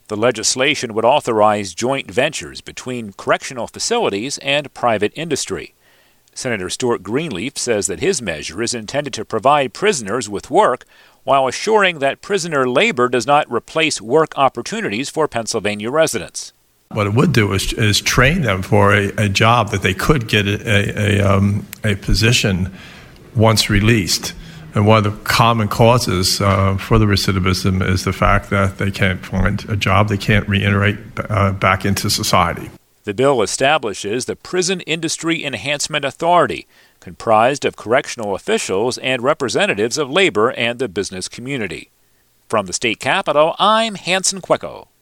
The legislation would authorize joint ventures between correctional facilities and private industry. Senator Stuart Greenleaf says that his measure is intended to provide prisoners with work while assuring that prisoner labor does not replace work opportunities for Pennsylvania residents. What it would do is train them for a job that they could get a position once released. And one of the common causes for the recidivism is the fact that they can't find a job, they can't reintegrate back into society. The bill establishes the Prison Industry Enhancement Authority, comprised of correctional officials and representatives of labor and the business community. From the state capitol, I'm Hanson Quecco.